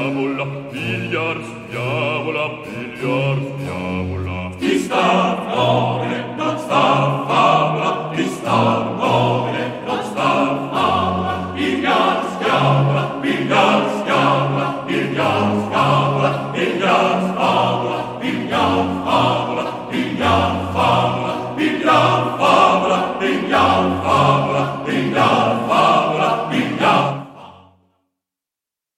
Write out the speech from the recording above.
diavola, pigliar diavola, pigliar diavola. Ti sta nobile, non sta favola, ti sta nobile, non sta favola, pigliar diavola, pigliar diavola, pigliar diavola, pigliar favola, pigliar favola, pigliar favola, pigliar favola, pigliar favola,